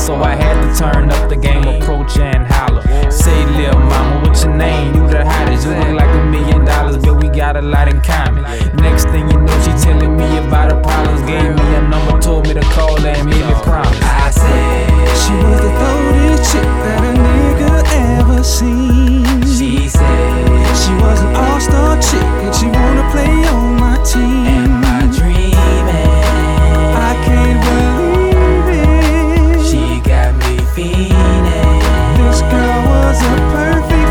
so I had to turn up the game, approach and holler. Say, lil' mama, what's your name? You the hottest, you look like $1 million, but we got a lot in common. Next thing you know, she telling me about her problems. Gave me a number, told me to call her and made me promise. I said she was the throatiest chick that a nigga ever seen. She said she was an all-star chick and she wanna play on my team. Am I dreaming? I can't believe it. She got me fiending. This girl was a perfect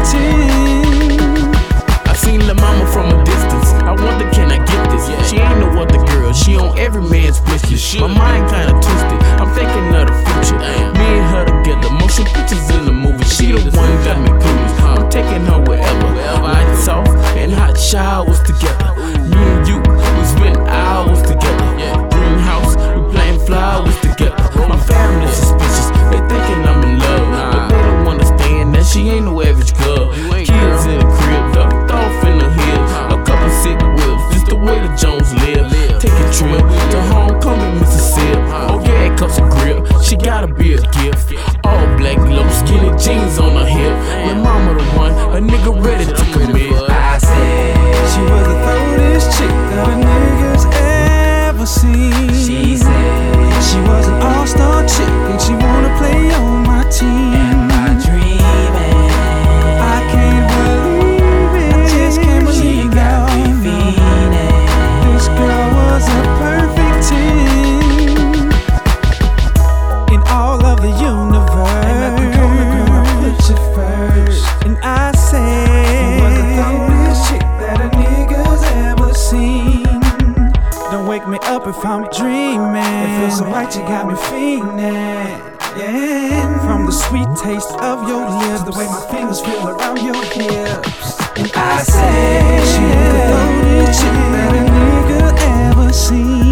10. I seen La Mama from a distance. I wonder, can I get this? She ain't no other girl, she on every man's wish list. My mind kinda twisted, I'm thinking of the future. Me and her together, motion pictures in the movie. She the one got me clueless. I'm taking her wherever. Lights off and hot showers together. Me and you, we spent hours together. Greenhouse, we planting flowers together. My family suspicious, they thinking I'm in love, but they don't understand that she ain't no average girl. Kids in the crib, ducked off in the hills. A couple sick whips, just the way the Jones live. Take a trip to homecoming, Mississippi. Oh yeah, cups of grip, she gotta be a gift. All black, low skinny jeans on her hip. When mama the one, a nigga ready to commit. I said she was the throatiest chick that a nigga's ever seen. She said she was an all-star chick and she wanna play on my team. Am I dreaming? I can't believe it. I just can't believe she got me fiending. This girl was a perfect 10 in all of the universe. Ain't nothing gonna put you first. And I say she was the throatiest chick that a nigga's ever seen. Don't wake me up if I'm dreaming. It feels so right, you got me fiending. Yeah, from the sweet taste of your lips, the way my fingers feel around your hips. And I say she was the throatiest chick that a nigga ever seen.